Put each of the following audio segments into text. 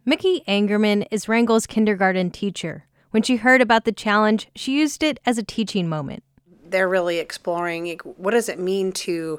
Mickey Angerman is Wrangell's kindergarten teacher. When she heard about the challenge, she used it as a teaching moment. They're really exploring what does it mean to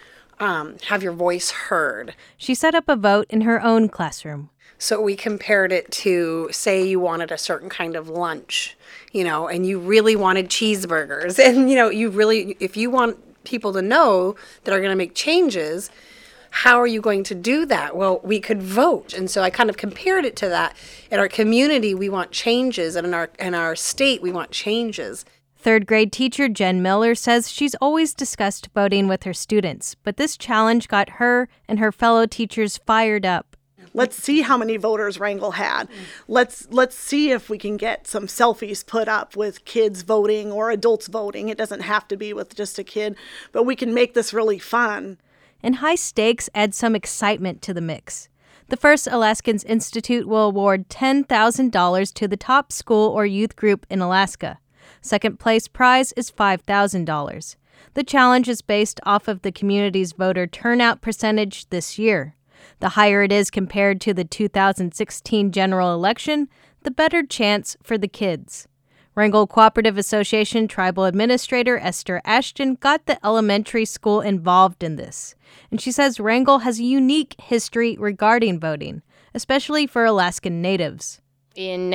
have your voice heard. She set up a vote in her own classroom. So we compared it to, say you wanted a certain kind of lunch, and you really wanted cheeseburgers. And, if you want people to know that are going to make changes, how are you going to do that? Well, we could vote. And so I kind of compared it to that. In our community, we want changes. And in our state, we want changes. Third grade teacher Jen Miller says she's always discussed voting with her students, but this challenge got her and her fellow teachers fired up. Let's see how many voters Wrangell had. Let's see if we can get some selfies put up with kids voting or adults voting. It doesn't have to be with just a kid, but we can make this really fun. And high stakes add some excitement to the mix. The First Alaskans Institute will award $10,000 to the top school or youth group in Alaska. Second place prize is $5,000. The challenge is based off of the community's voter turnout percentage this year. The higher it is compared to the 2016 general election, the better chance for the kids. Wrangell Cooperative Association Tribal Administrator Esther Ashton got the elementary school involved in this. And she says Wrangell has a unique history regarding voting, especially for Alaskan Natives. In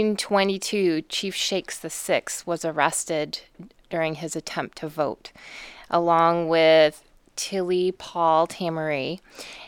1922, Chief Shakes VI was arrested during his attempt to vote, along with Tilly Paul Tamaree.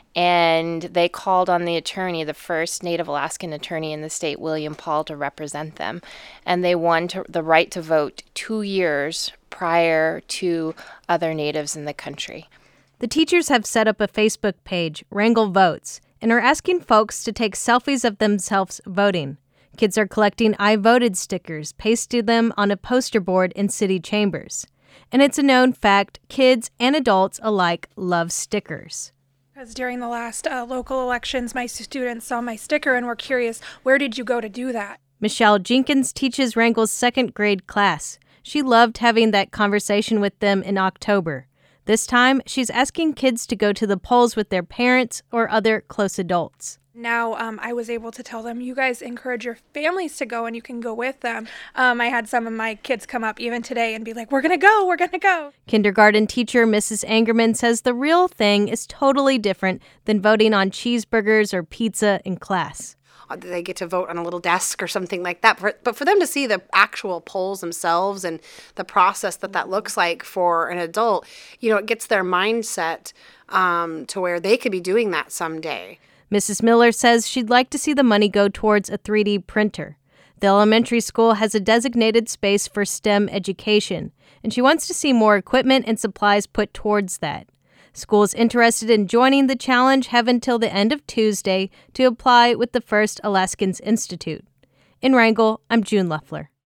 And they called on the attorney, the first Native Alaskan attorney in the state, William Paul, to represent them. And they won the right to vote 2 years prior to other natives in the country. The teachers have set up a Facebook page, Wrangell Votes, and are asking folks to take selfies of themselves voting. Kids are collecting I voted stickers, pasting them on a poster board in city chambers. And it's a known fact, kids and adults alike love stickers. Because during the last local elections, my students saw my sticker and were curious, where did you go to do that? Michelle Jenkins teaches Wrangell's second grade class. She loved having that conversation with them in October. This time, she's asking kids to go to the polls with their parents or other close adults. Now I was able to tell them, you guys encourage your families to go and you can go with them. I had some of my kids come up even today and be like, we're going to go. Kindergarten teacher Mrs. Angerman says the real thing is totally different than voting on cheeseburgers or pizza in class. They get to vote on a little desk or something like that. But for them to see the actual polls themselves and the process that looks like for an adult, it gets their mindset to where they could be doing that someday. Mrs. Miller says she'd like to see the money go towards a 3D printer. The elementary school has a designated space for STEM education, and she wants to see more equipment and supplies put towards that. Schools interested in joining the challenge have until the end of Tuesday to apply with the First Alaskans Institute. In Wrangell, I'm June Leffler.